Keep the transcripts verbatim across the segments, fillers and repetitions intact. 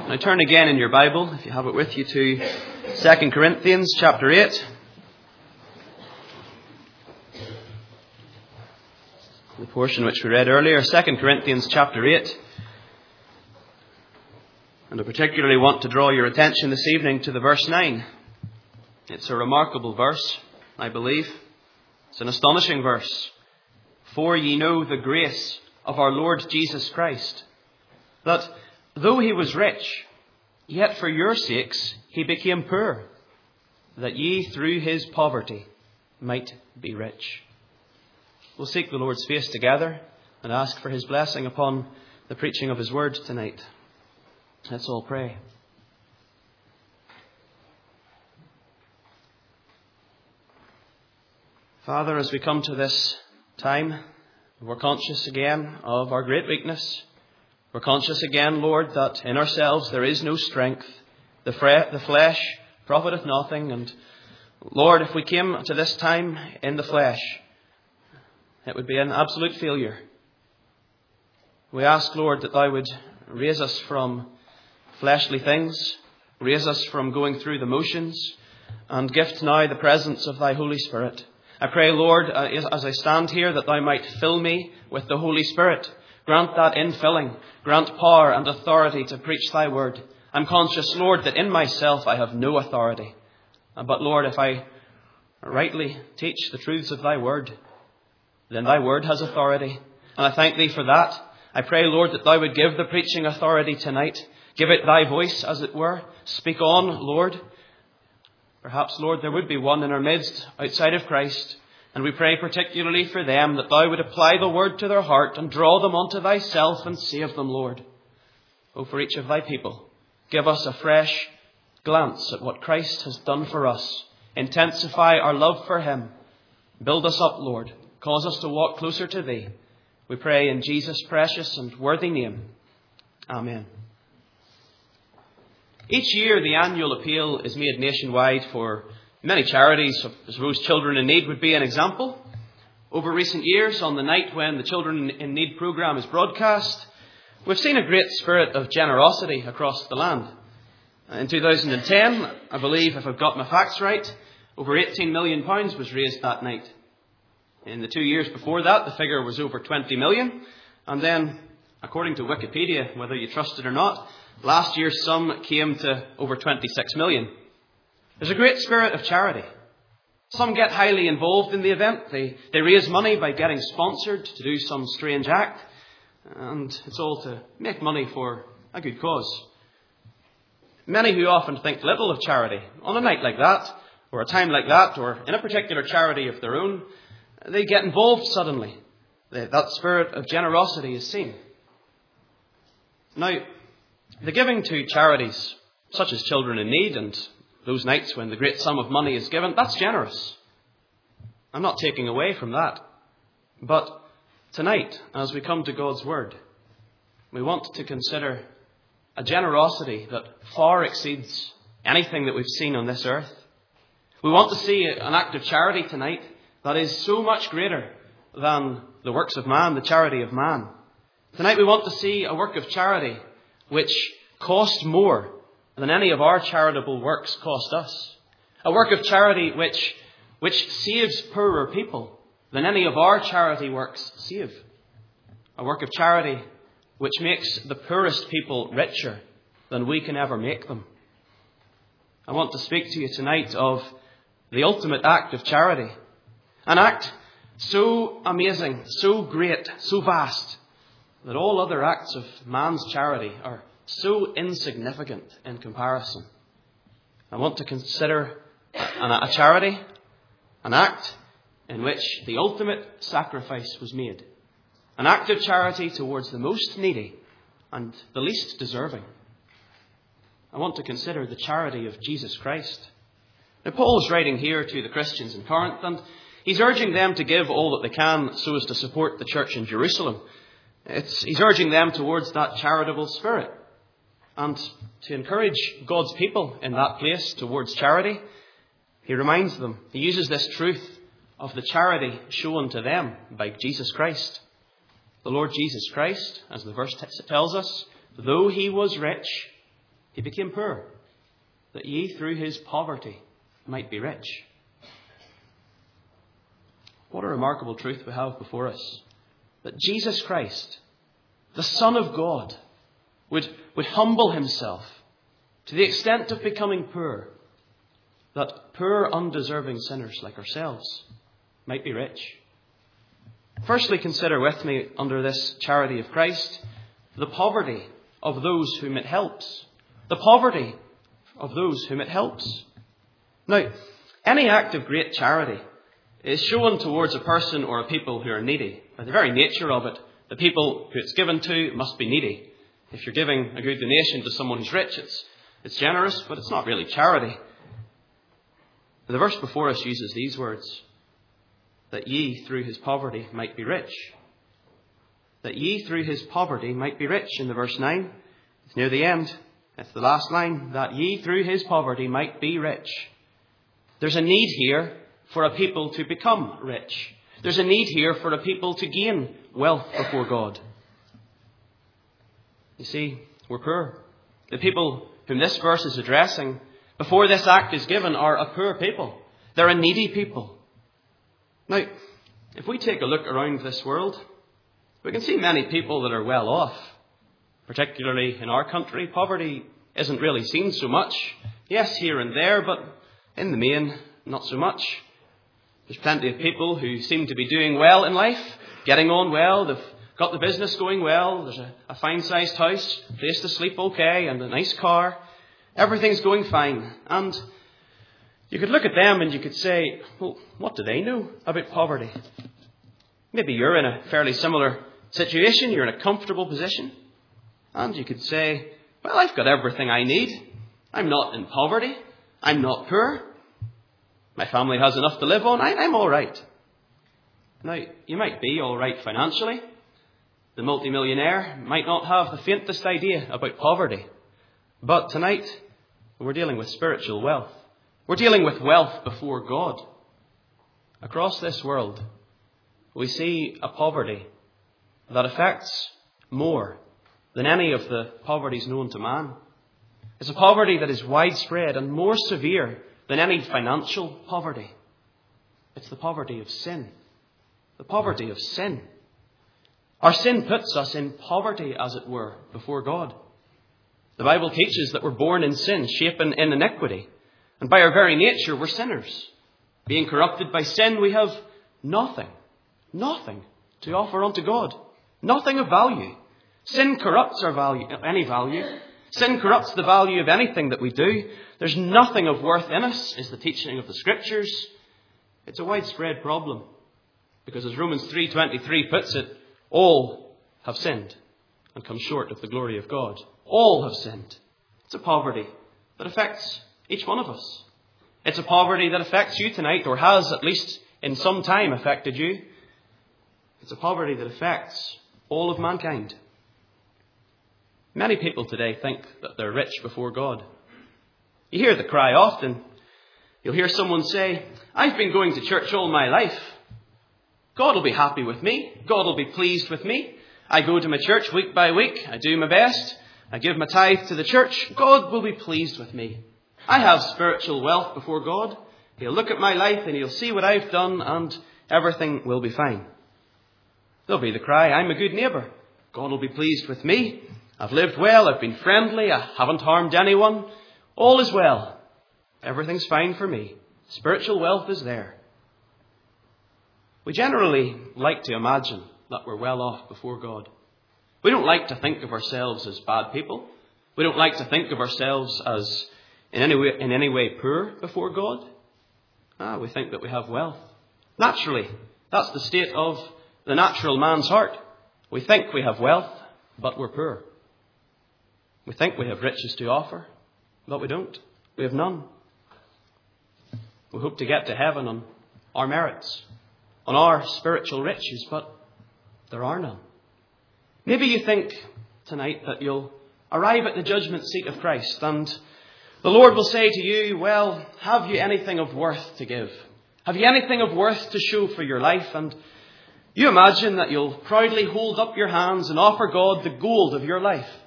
Now turn again in your Bible, if you have it with you, to Second Corinthians chapter eight. The portion which we read earlier, Second Corinthians chapter eight. And I particularly want to draw your attention this evening to the verse nine. It's a remarkable verse, I believe. It's an astonishing verse. For ye know the grace of our Lord Jesus Christ, that though he was rich, yet for your sakes he became poor, that ye through his poverty might be rich. We'll seek the Lord's face together and ask for his blessing upon the preaching of his word tonight. Let's all pray. Father, as we come to this time, we're conscious again of our great weakness. We're conscious again, Lord, that in ourselves there is no strength. The, fre- the flesh profiteth nothing. And Lord, if we came to this time in the flesh, it would be an absolute failure. We ask, Lord, that Thou would raise us from fleshly things, raise us from going through the motions, and gift now the presence of Thy Holy Spirit. I pray, Lord, as I stand here, that Thou might fill me with the Holy Spirit. Grant that infilling. Grant power and authority to preach Thy word. I'm conscious, Lord, that in myself I have no authority. But, Lord, if I rightly teach the truths of Thy word, then Thy word has authority. And I thank Thee for that. I pray, Lord, that Thou would give the preaching authority tonight. Give it Thy voice, as it were. Speak on, Lord. Perhaps, Lord, there would be one in our midst outside of Christ. And we pray particularly for them that Thou would apply the word to their heart and draw them unto Thyself and save them, Lord. Oh, for each of Thy people, give us a fresh glance at what Christ has done for us. Intensify our love for Him. Build us up, Lord. Cause us to walk closer to Thee. We pray in Jesus' precious and worthy name. Amen. Each year, the annual appeal is made nationwide for many charities. I suppose Children in Need would be an example. Over recent years, on the night when the Children in Need programme is broadcast, we've seen a great spirit of generosity across the land. In two thousand ten, I believe, if I've got my facts right, over eighteen million pounds was raised that night. In the two years before that, the figure was over twenty million. And then, according to Wikipedia, whether you trust it or not, last year's sum came to over twenty-six million. There's a great spirit of charity. Some get highly involved in the event. They, they raise money by getting sponsored to do some strange act. And it's all to make money for a good cause. Many who often think little of charity on a night like that, or a time like that, or in a particular charity of their own, they get involved suddenly. That spirit of generosity is seen. Now, the giving to charities such as Children in Need and those nights when the great sum of money is given, that's generous. I'm not taking away from that. But tonight, as we come to God's Word, we want to consider a generosity that far exceeds anything that we've seen on this earth. We want to see an act of charity tonight that is so much greater than the works of man, the charity of man. Tonight we want to see a work of charity which cost more than any of our charitable works cost us. A work of charity which, which saves poorer people than any of our charity works save. A work of charity which makes the poorest people richer than we can ever make them. I want to speak to you tonight of the ultimate act of charity. An act so amazing, so great, so vast, that all other acts of man's charity are so insignificant in comparison. I want to consider a charity, an act in which the ultimate sacrifice was made. An act of charity towards the most needy and the least deserving. I want to consider the charity of Jesus Christ. Now, Paul is writing here to the Christians in Corinth, and he's urging them to give all that they can so as to support the church in Jerusalem. It's, he's urging them towards that charitable spirit. And to encourage God's people in that place towards charity, he reminds them, he uses this truth of the charity shown to them by Jesus Christ. The Lord Jesus Christ, as the verse t- tells us, though he was rich, he became poor, that ye through his poverty might be rich. What a remarkable truth we have before us. That Jesus Christ, the Son of God, would, would humble himself to the extent of becoming poor, that poor, undeserving sinners like ourselves might be rich. Firstly, consider with me under this charity of Christ the poverty of those whom it helps. The poverty of those whom it helps. Now, any act of great charity is shown towards a person or a people who are needy. By the very nature of it, the people who it's given to must be needy. If you're giving a good donation to someone who's rich, it's, it's generous, but it's not really charity. The verse before us uses these words, that ye through his poverty might be rich. That ye through his poverty might be rich in the verse nine. It's near the end. It's the last line. That ye through his poverty might be rich. There's a need here for a people to become rich. There's a need here for a people to gain wealth before God. You see, we're poor. The people whom this verse is addressing before this act is given are a poor people. They're a needy people. Now, if we take a look around this world, we can see many people that are well off. Particularly in our country, poverty isn't really seen so much. Yes, here and there, but in the main, not so much. There's plenty of people who seem to be doing well in life, getting on well, they've got the business going well, there's a, a fine-sized house, a place to sleep okay, and a nice car. Everything's going fine. And you could look at them and you could say, well, what do they know about poverty? Maybe you're in a fairly similar situation, you're in a comfortable position. And you could say, well, I've got everything I need. I'm not in poverty. I'm not poor. My family has enough to live on. I, I'm all right. Now, you might be all right financially. The multimillionaire might not have the faintest idea about poverty. But tonight, we're dealing with spiritual wealth. We're dealing with wealth before God. Across this world, we see a poverty that affects more than any of the poverties known to man. It's a poverty that is widespread and more severe than any financial poverty. It's the poverty of sin. The poverty of sin. Our sin puts us in poverty, as it were, before God. The Bible teaches that we're born in sin, shapen in iniquity. And by our very nature, we're sinners. Being corrupted by sin, we have nothing, nothing to offer unto God. Nothing of value. Sin corrupts our value, any value. Sin corrupts the value of anything that we do. There's nothing of worth in us, is the teaching of the Scriptures. It's a widespread problem. Because as Romans three twenty-three puts it, all have sinned and come short of the glory of God. All have sinned. It's a poverty that affects each one of us. It's a poverty that affects you tonight, or has at least in some time affected you. It's a poverty that affects all of mankind. Many people today think that they're rich before God. You hear the cry often. You'll hear someone say, I've been going to church all my life. God will be happy with me. God will be pleased with me. I go to my church week by week. I do my best. I give my tithe to the church. God will be pleased with me. I have spiritual wealth before God. He'll look at my life and he'll see what I've done and everything will be fine. There'll be the cry, I'm a good neighbour. God will be pleased with me. I've lived well. I've been friendly. I haven't harmed anyone. All is well. Everything's fine for me. Spiritual wealth is there. We generally like to imagine that we're well off before God. We don't like to think of ourselves as bad people. We don't like to think of ourselves as in any way, in any way poor before God. Ah, we think that we have wealth. Naturally, that's the state of the natural man's heart. We think we have wealth, but we're poor. We think we have riches to offer, but we don't. We have none. We hope to get to heaven on our merits, on our spiritual riches, but there are none. Maybe you think tonight that you'll arrive at the judgment seat of Christ and the Lord will say to you, well, have you anything of worth to give? Have you anything of worth to show for your life? And you imagine that you'll proudly hold up your hands and offer God the gold of your life.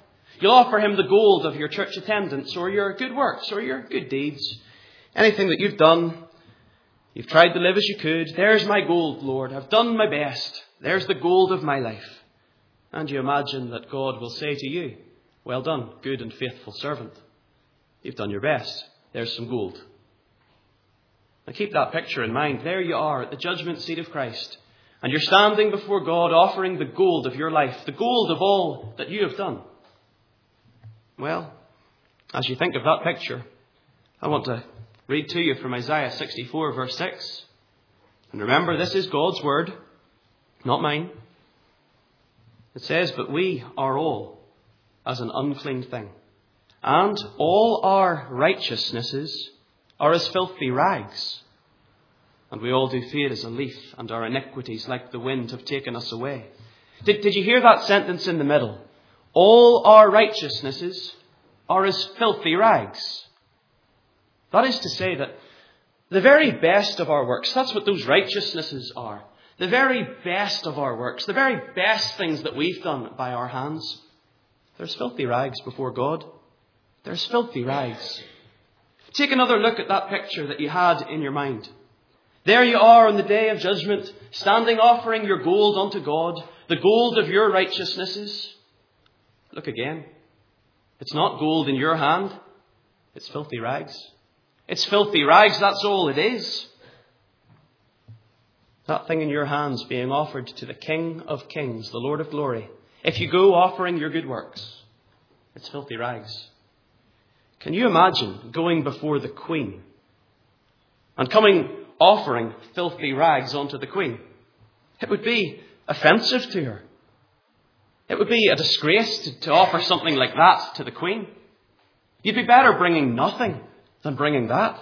You'll offer him the gold of your church attendance or your good works or your good deeds. Anything that you've done, you've tried to live as you could. There's my gold, Lord. I've done my best. There's the gold of my life. And you imagine that God will say to you, well done, good and faithful servant. You've done your best. There's some gold. Now keep that picture in mind. There you are at the judgment seat of Christ. And you're standing before God offering the gold of your life, the gold of all that you have done. Well, as you think of that picture, I want to read to you from Isaiah sixty-four, verse six. And remember, this is God's word, not mine. It says, but we are all as an unclean thing, and all our righteousnesses are as filthy rags. And we all do fade as a leaf, and our iniquities like the wind have taken us away. Did, did you hear that sentence in the middle? All our righteousnesses are as filthy rags. That is to say that the very best of our works, that's what those righteousnesses are. The very best of our works, the very best things that we've done by our hands, there's filthy rags before God. There's filthy rags. Take another look at that picture that you had in your mind. There you are on the day of judgment, standing offering your gold unto God, the gold of your righteousnesses. Look again. It's not gold in your hand. It's filthy rags. It's filthy rags, that's all it is. That thing in your hands being offered to the King of Kings, the Lord of Glory. If you go offering your good works, it's filthy rags. Can you imagine going before the Queen and coming offering filthy rags onto the Queen? It would be offensive to her. It would be a disgrace to, to offer something like that to the Queen. You'd be better bringing nothing than bringing that.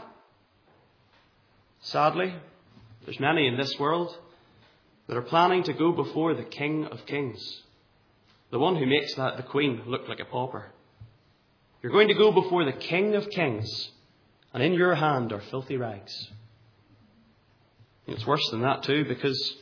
Sadly, there's many in this world that are planning to go before the King of Kings, the one who makes that the Queen look like a pauper. You're going to go before the King of Kings, and in your hand are filthy rags. And it's worse than that too, because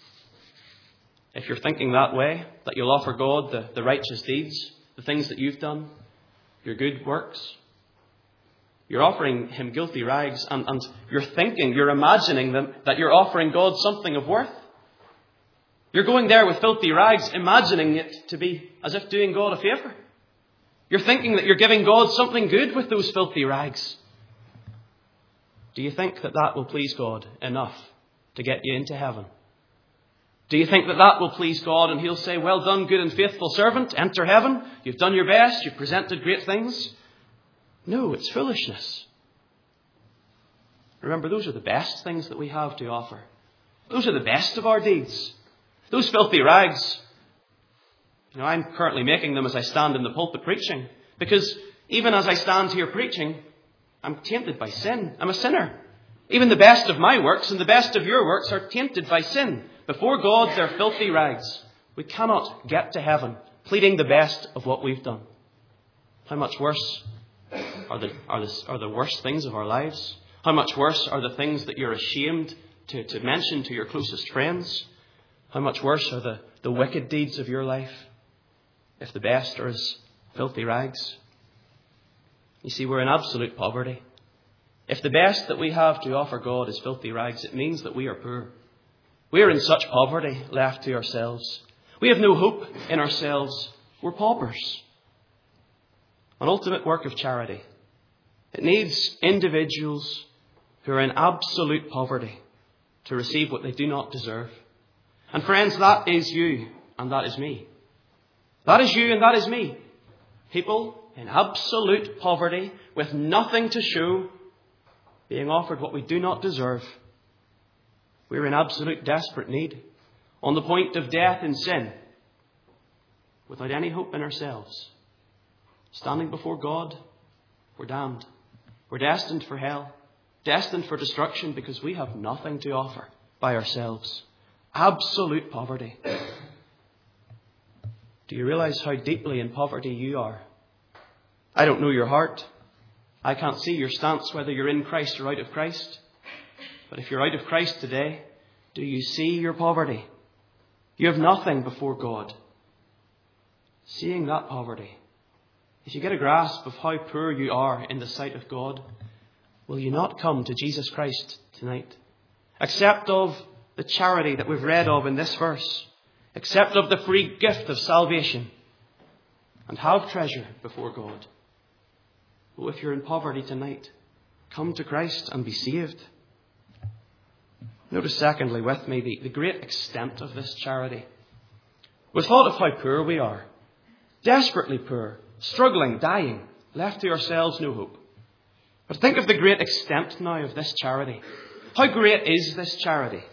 if you're thinking that way, that you'll offer God the, the righteous deeds, the things that you've done, your good works, you're offering him guilty rags, and, and you're thinking, you're imagining them, that you're offering God something of worth. You're going there with filthy rags, imagining it to be as if doing God a favour. You're thinking that you're giving God something good with those filthy rags. Do you think that that will please God enough to get you into heaven? Do you think that that will please God and he'll say, well done, good and faithful servant, enter heaven. You've done your best. You've presented great things. No, it's foolishness. Remember, those are the best things that we have to offer. Those are the best of our deeds. Those filthy rags, you know, I'm currently making them as I stand in the pulpit preaching. Because even as I stand here preaching, I'm tainted by sin. I'm a sinner. Even the best of my works and the best of your works are tainted by sin. Before God, they're filthy rags. We cannot get to heaven pleading the best of what we've done. How much worse are the, are the, are the worst things of our lives? How much worse are the things that you're ashamed to, to mention to your closest friends? How much worse are the, the wicked deeds of your life if the best are as filthy rags? You see, we're in absolute poverty. If the best that we have to offer God is filthy rags, it means that we are poor. We are in such poverty left to ourselves. We have no hope in ourselves. We're paupers. An ultimate work of charity. It needs individuals who are in absolute poverty to receive what they do not deserve. And friends, that is you and that is me. That is you and that is me. People in absolute poverty with nothing to show, being offered what we do not deserve. We're in absolute desperate need, on the point of death in sin, without any hope in ourselves. Standing before God, we're damned. We're destined for hell, destined for destruction, because we have nothing to offer by ourselves. Absolute poverty. Do you realize how deeply in poverty you are? I don't know your heart. I can't see your stance, whether you're in Christ or out of Christ. But if you're out of Christ today, do you see your poverty? You have nothing before God. Seeing that poverty, if you get a grasp of how poor you are in the sight of God, will you not come to Jesus Christ tonight? Accept of the charity that we've read of in this verse. Accept of the free gift of salvation. And have treasure before God. Oh, if you're in poverty tonight, come to Christ and be saved. Notice secondly with me the, the great extent of this charity. We've thought of how poor we are. Desperately poor. Struggling, dying. Left to ourselves, no hope. But think of the great extent now of this charity. How great is this charity?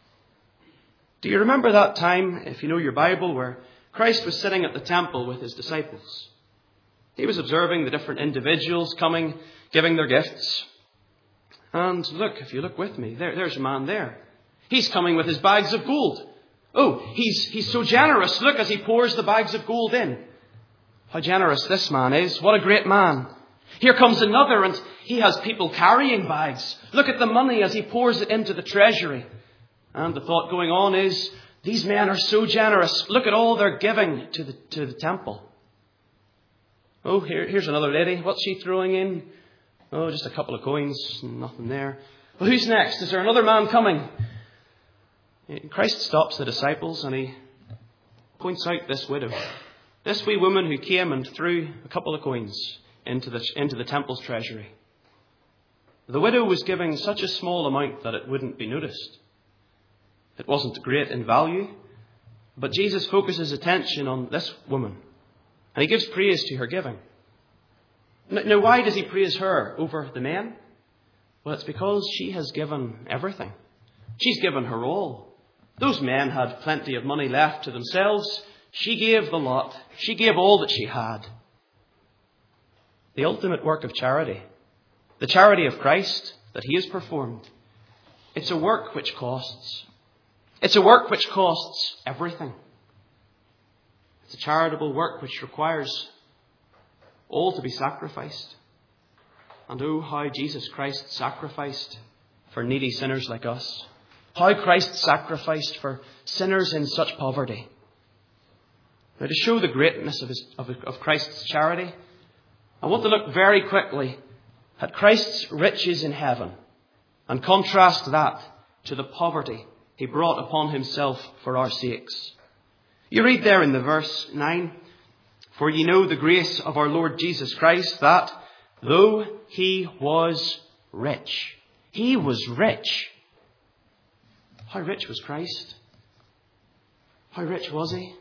Do you remember that time, if you know your Bible, where Christ was sitting at the temple with his disciples? He was observing the different individuals coming, giving their gifts. And look, if you look with me, there, there's a man there. He's coming with his bags of gold. Oh, he's, he's so generous. Look as he pours the bags of gold in. How generous this man is. What a great man. Here comes another and he has people carrying bags. Look at the money as he pours it into the treasury. And the thought going on is, these men are so generous. Look at all they're giving to the, to the temple. Oh, here, here's another lady. What's she throwing in? Oh, just a couple of coins. Nothing there. Well, who's next? Is there another man coming? Christ stops the disciples and he points out this widow. This wee woman who came and threw a couple of coins into the, into the temple's treasury. The widow was giving such a small amount that it wouldn't be noticed. It wasn't great in value, but Jesus focuses attention on this woman, and he gives praise to her giving. Now, why does he praise her over the men? Well, it's because she has given everything. She's given her all. Those men had plenty of money left to themselves. She gave the lot. She gave all that she had. The ultimate work of charity, the charity of Christ that he has performed, it's a work which costs. It's a work which costs everything. It's a charitable work which requires all to be sacrificed. And oh, how Jesus Christ sacrificed for needy sinners like us. How Christ sacrificed for sinners in such poverty. Now, to show the greatness of, his, of, of Christ's charity, I want to look very quickly at Christ's riches in heaven and contrast that to the poverty he brought upon himself for our sakes. You read there in the verse nine, for ye know the grace of our Lord Jesus Christ, that though he was rich, he was rich. How rich was Christ? How rich was he?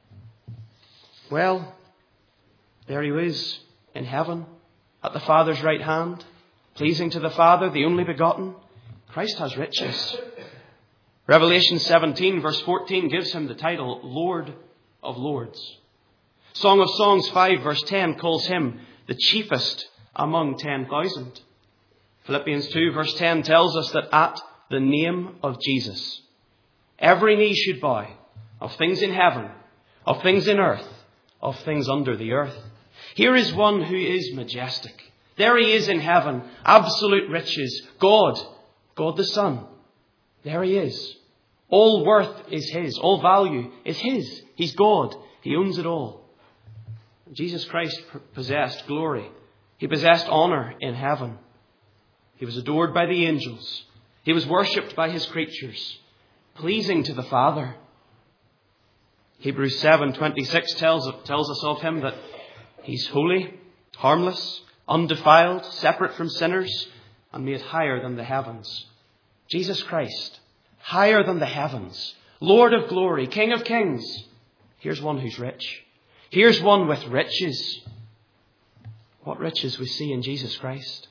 Well, there he was in heaven, at the Father's right hand, pleasing to the Father, the only begotten. Christ has riches. Revelation seventeen verse fourteen gives him the title Lord of Lords. Song of Songs five verse ten calls him the chiefest among ten thousand. Philippians two verse ten tells us that at the name of Jesus, every knee should bow, of things in heaven, of things in earth, of things under the earth. Here is one who is majestic. There he is in heaven, absolute riches. God, God the Son. There he is. All worth is his. All value is his. He's God. He owns it all. Jesus Christ possessed glory. He possessed honor in heaven. He was adored by the angels. He was worshipped by his creatures, pleasing to the Father. Hebrews seven twenty-six tells, tells us of him that he's holy, harmless, undefiled, separate from sinners, and made higher than the heavens. Jesus Christ, higher than the heavens, Lord of glory, King of kings. Here's one who's rich. Here's one with riches. What riches we see in Jesus Christ.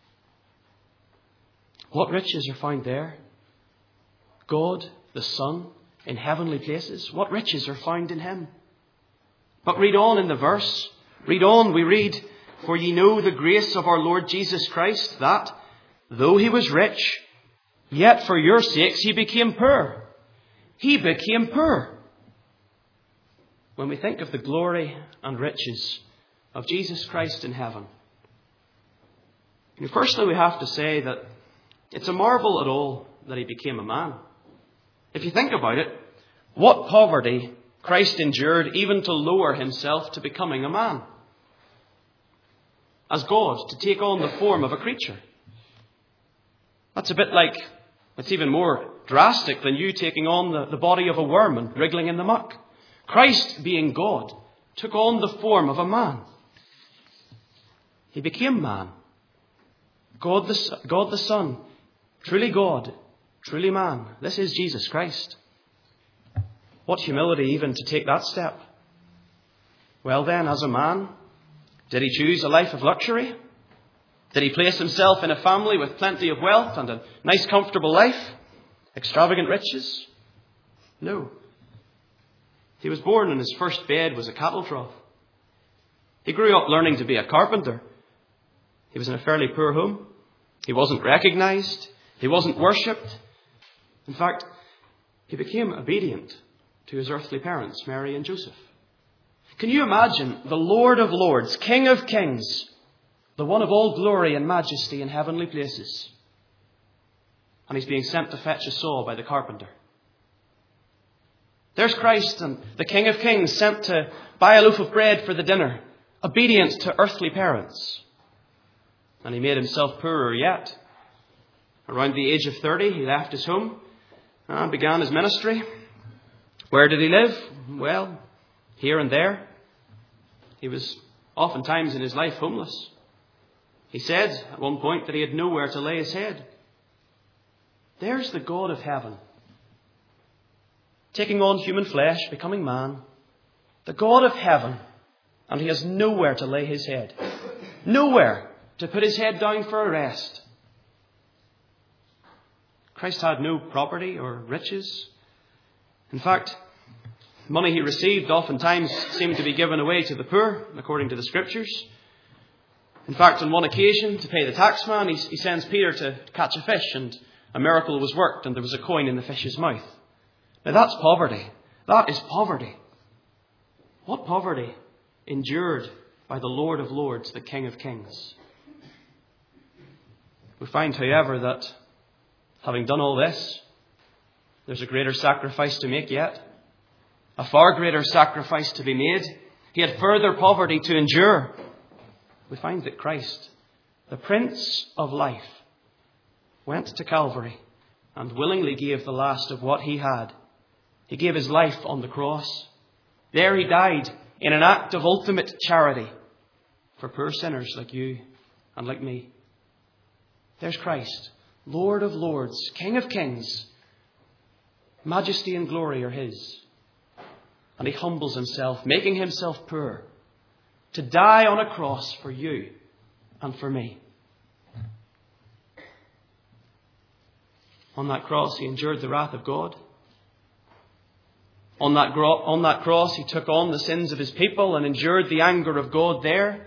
What riches are found there? God, the Son, in heavenly places. What riches are found in him? But read on in the verse. Read on, we read, for ye know the grace of our Lord Jesus Christ, that, though he was rich, yet for your sakes he became poor. He became poor. When we think of the glory and riches of Jesus Christ in heaven, firstly we have to say that it's a marvel at all that he became a man. If you think about it, what poverty Christ endured even to lower himself to becoming a man. as God, to take on the form of a creature. That's a bit like, it's even more drastic than you taking on the, the body of a worm and wriggling in the muck. Christ, being God, took on the form of a man. He became man. God the, God the Son, truly God, truly man. This is Jesus Christ. What humility even to take that step. Well then, as a man, did he choose a life of luxury? Did he place himself in a family with plenty of wealth and a nice comfortable life? Extravagant riches? No. He was born and his first bed was a cattle trough. He grew up learning to be a carpenter. He was in a fairly poor home. He wasn't recognized. He wasn't worshipped. In fact, he became obedient to his earthly parents, Mary and Joseph. Can you imagine the Lord of Lords, King of Kings, the one of all glory and majesty in heavenly places, and he's being sent to fetch a saw by the carpenter? There's Christ and the King of Kings sent to buy a loaf of bread for the dinner, obedient to earthly parents. And he made himself poorer yet. Around the age of thirty, he left his home and began his ministry. Where did he live? Well, here and there. He was oftentimes in his life homeless. He said at one point that he had nowhere to lay his head. There's the God of heaven, taking on human flesh, becoming man. The God of heaven, and he has nowhere to lay his head. Nowhere to put his head down for a rest. Christ had no property or riches. In fact, money he received oftentimes seemed to be given away to the poor, according to the Scriptures. In fact, on one occasion, to pay the taxman, he, he sends Peter to catch a fish, and a miracle was worked, and there was a coin in the fish's mouth. Now that's poverty. That is poverty. What poverty endured by the Lord of Lords, the King of Kings? We find, however, that having done all this, there's a greater sacrifice to make yet. A far greater sacrifice to be made. He had further poverty to endure. We find that Christ, the Prince of Life, went to Calvary and willingly gave the last of what he had. He gave his life on the cross. There he died in an act of ultimate charity for poor sinners like you and like me. There's Christ, Lord of Lords, King of Kings. Majesty and glory are his. And he humbles himself, making himself poor, to die on a cross for you and for me. On that cross, he endured the wrath of God. On that, gro- on that cross, he took on the sins of his people and endured the anger of God there.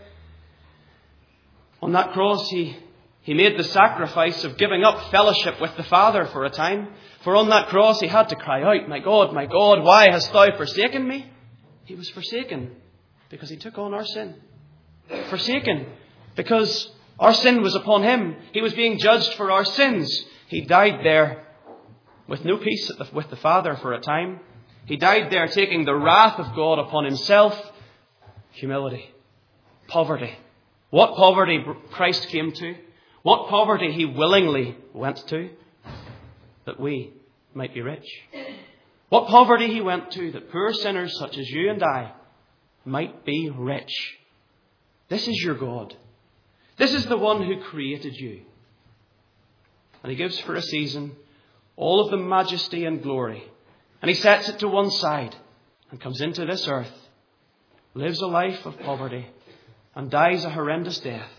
On that cross, he, he made the sacrifice of giving up fellowship with the Father for a time. For on that cross, he had to cry out, "My God, my God, why hast thou forsaken me?" He was forsaken because he took on our sin. Forsaken because our sin was upon him. He was being judged for our sins. He died there with no peace with the Father for a time. He died there taking the wrath of God upon himself. Humility. Poverty. What poverty Christ came to. What poverty he willingly went to. That we might be rich. What poverty he went to that poor sinners such as you and I might be rich. This is your God. This is the one who created you. And he gives for a season all of the majesty and glory. And he sets it to one side and comes into this earth, lives a life of poverty, and dies a horrendous death.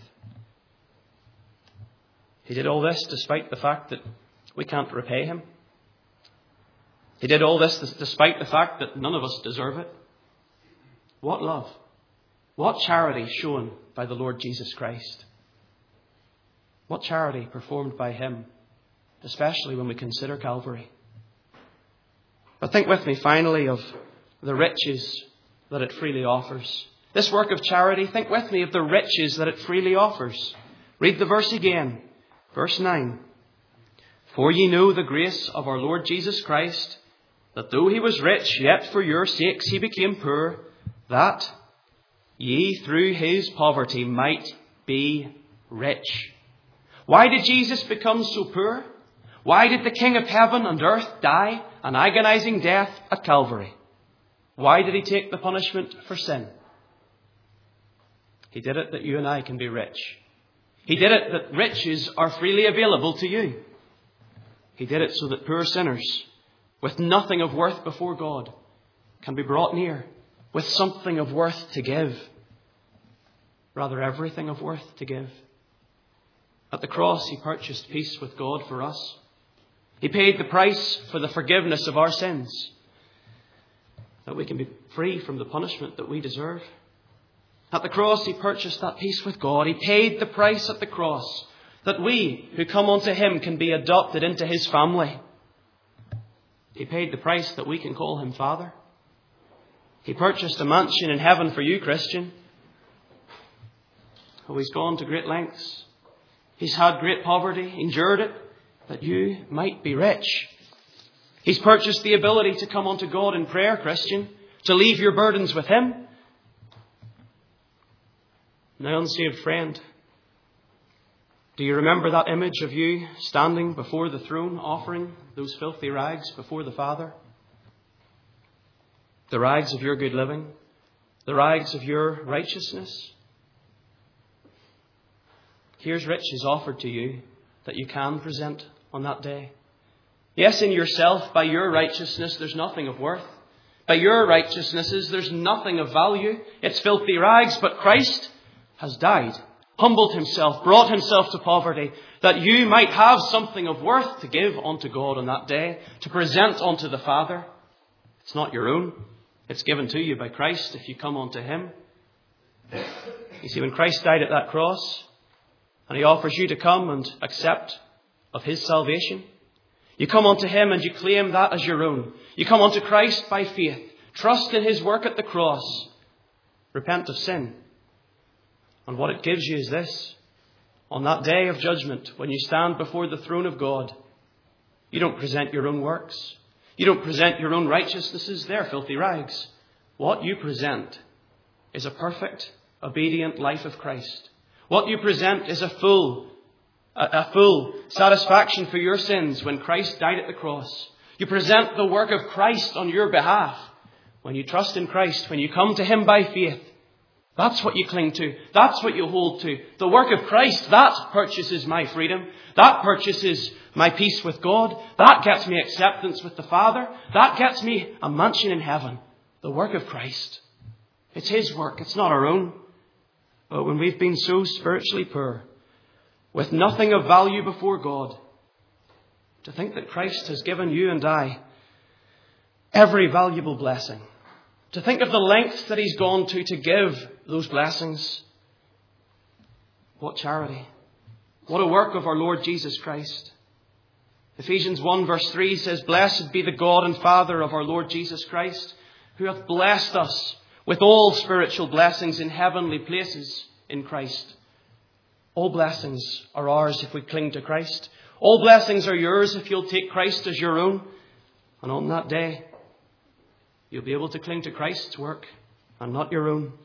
He did all this despite the fact that we can't repay him. He did all this despite the fact that none of us deserve it. What love, what charity shown by the Lord Jesus Christ. What charity performed by him, especially when we consider Calvary. But think with me finally of the riches that it freely offers. This work of charity, think with me of the riches that it freely offers. Read the verse again. Verse nine. For ye know the grace of our Lord Jesus Christ, that though he was rich, yet for your sakes he became poor, that ye through his poverty might be rich. Why did Jesus become so poor? Why did the King of heaven and earth die an agonizing death at Calvary? Why did he take the punishment for sin? He did it that you and I can be rich. He did it that riches are freely available to you. He did it so that poor sinners, with nothing of worth before God, can be brought near with something of worth to give. Rather, everything of worth to give. At the cross, he purchased peace with God for us. He paid the price for the forgiveness of our sins, that we can be free from the punishment that we deserve. At the cross, he purchased that peace with God. He paid the price at the cross, that we who come unto him can be adopted into his family. He paid the price that we can call him Father. He purchased a mansion in heaven for you, Christian. Oh, he's gone to great lengths. He's had great poverty, endured it, that you might be rich. He's purchased the ability to come unto God in prayer, Christian, to leave your burdens with him. Now, unsaved friend, do you remember that image of you standing before the throne, offering those filthy rags before the Father? The rags of your good living, the rags of your righteousness. Here's riches offered to you that you can present on that day. Yes, in yourself, by your righteousness, there's nothing of worth. By your righteousnesses, there's nothing of value. It's filthy rags, but Christ has died, humbled himself, brought himself to poverty, that you might have something of worth to give unto God on that day, to present unto the Father. It's not your own. It's given to you by Christ if you come unto him. You see, when Christ died at that cross, and he offers you to come and accept of his salvation, you come unto him and you claim that as your own. You come unto Christ by faith. Trust in his work at the cross. Repent of sin. And what it gives you is this. On that day of judgment, when you stand before the throne of God, you don't present your own works. You don't present your own righteousnesses. They're filthy rags. What you present is a perfect, obedient life of Christ. What you present is a full, a, a full satisfaction for your sins when Christ died at the cross. You present the work of Christ on your behalf. When you trust in Christ, when you come to him by faith, that's what you cling to. That's what you hold to. The work of Christ, that purchases my freedom. That purchases my peace with God. That gets me acceptance with the Father. That gets me a mansion in heaven. The work of Christ. It's his work. It's not our own. But when we've been so spiritually poor, with nothing of value before God, to think that Christ has given you and I every valuable blessing, to think of the lengths that he's gone to to give those blessings. What charity. What a work of our Lord Jesus Christ. Ephesians one verse three says, "Blessed be the God and Father of our Lord Jesus Christ, who hath blessed us with all spiritual blessings in heavenly places in Christ." All blessings are ours if we cling to Christ. All blessings are yours if you'll take Christ as your own. And on that day, you'll be able to cling to Christ's work and not your own.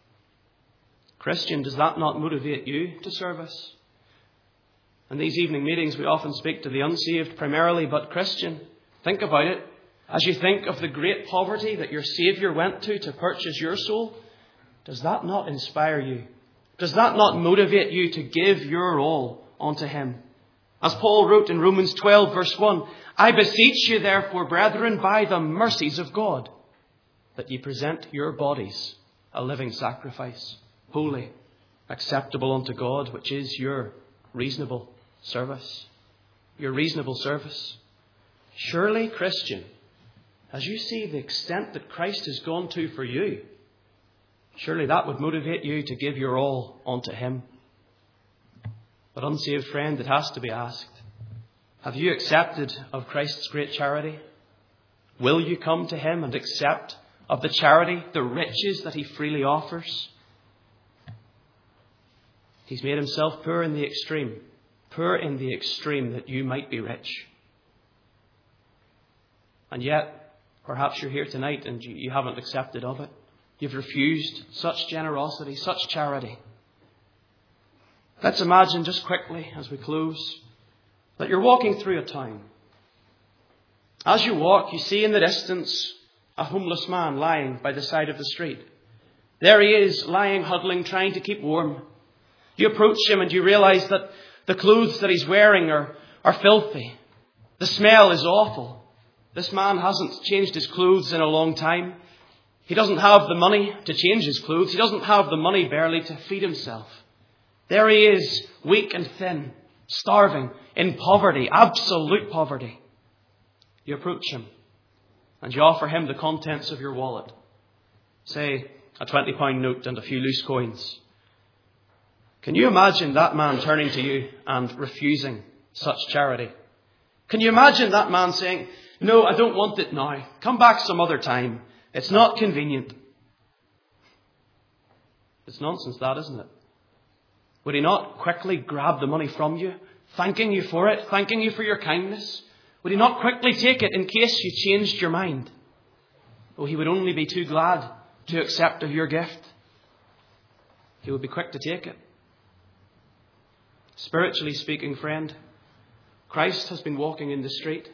Christian, does that not motivate you to service? In these evening meetings, we often speak to the unsaved primarily, but Christian, think about it. As you think of the great poverty that your Saviour went to to purchase your soul, does that not inspire you? Does that not motivate you to give your all unto him? As Paul wrote in Romans twelve verse one, "I beseech you therefore, brethren, by the mercies of God, that ye present your bodies a living sacrifice, holy, acceptable unto God, which is your reasonable service." Your reasonable service. Surely, Christian, as you see the extent that Christ has gone to for you, surely that would motivate you to give your all unto him. But unsaved friend, it has to be asked, have you accepted of Christ's great charity? Will you come to him and accept of the charity, the riches that he freely offers? He's made himself poor in the extreme, poor in the extreme that you might be rich. And yet, perhaps you're here tonight and you, you haven't accepted of it. You've refused such generosity, such charity. Let's imagine just quickly as we close that you're walking through a town. As you walk, you see in the distance a homeless man lying by the side of the street. There he is, lying, huddling, trying to keep warm. You approach him and you realize that the clothes that he's wearing are, are filthy. The smell is awful. This man hasn't changed his clothes in a long time. He doesn't have the money to change his clothes. He doesn't have the money barely to feed himself. There he is, weak and thin, starving, in poverty, absolute poverty. You approach him and you offer him the contents of your wallet. Say, a twenty pound note and a few loose coins. Can you imagine that man turning to you and refusing such charity? Can you imagine that man saying, no, I don't want it now. Come back some other time. It's not convenient. It's nonsense, that, isn't it? Would he not quickly grab the money from you, thanking you for it, thanking you for your kindness? Would he not quickly take it in case you changed your mind? Oh, he would only be too glad to accept of your gift. He would be quick to take it. Spiritually speaking, friend, Christ has been walking in the street.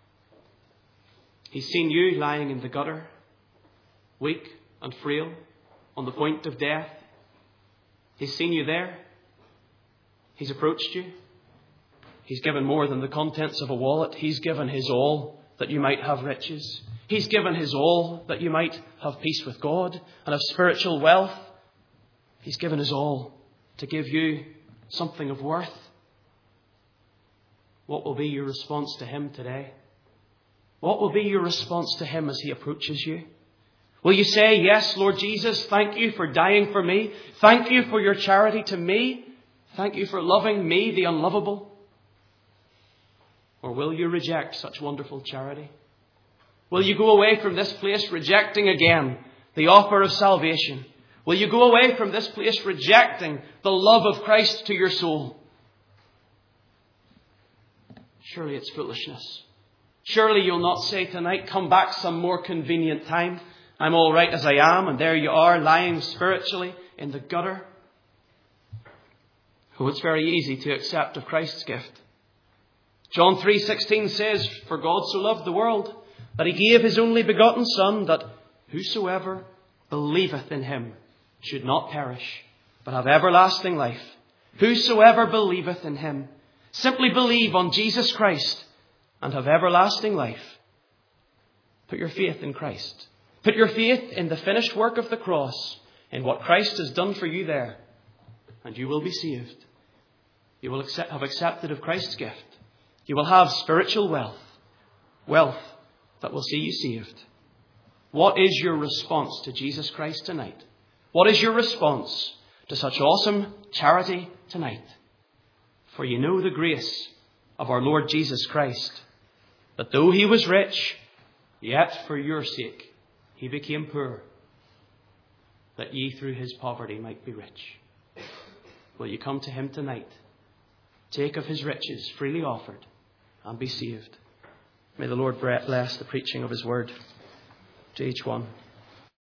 He's seen you lying in the gutter, weak and frail, on the point of death. He's seen you there. He's approached you. He's given more than the contents of a wallet. He's given his all that you might have riches. He's given his all that you might have peace with God and have spiritual wealth. He's given his all to give you something of worth. What will be your response to him today? What will be your response to him as he approaches you? Will you say, yes, Lord Jesus, thank you for dying for me. Thank you for your charity to me. Thank you for loving me, the unlovable. Or will you reject such wonderful charity? Will you go away from this place rejecting again the offer of salvation? Will you go away from this place rejecting the love of Christ to your soul? Surely it's foolishness. Surely you'll not say tonight, come back some more convenient time. I'm all right as I am, and there you are, lying spiritually in the gutter. Oh, it's very easy to accept of Christ's gift. John three sixteen says, for God so loved the world, that he gave his only begotten Son, that whosoever believeth in him should not perish, but have everlasting life. Whosoever believeth in him. Simply believe on Jesus Christ and have everlasting life. Put your faith in Christ. Put your faith in the finished work of the cross, in what Christ has done for you there, and you will be saved. You will accept, have accepted of Christ's gift. You will have spiritual wealth, wealth that will see you saved. What is your response to Jesus Christ tonight? What is your response to such awesome charity tonight? For you know the grace of our Lord Jesus Christ, that though he was rich, yet for your sake he became poor, that ye through his poverty might be rich. Will you come to him tonight? Take of his riches freely offered and be saved. May the Lord bless the preaching of his word to each one.